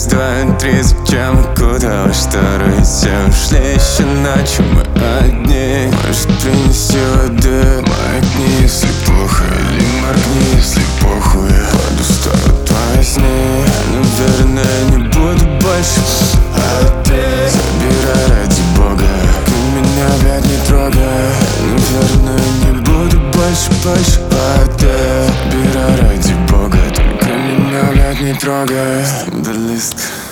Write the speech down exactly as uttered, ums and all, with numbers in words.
Раз, два, три, зачем и куда? Во второй все ушли, еще ночью мы одни. Может, принеси воды, маякни, если плохо, или моргни, если похуй. Под устал твои сны, наверное, не буду больше. А ты забирай ради бога, ты меня опять не трогай. Наверное, не буду больше, больше. А ты забирай ради бога, только меня опять не трогай. The list.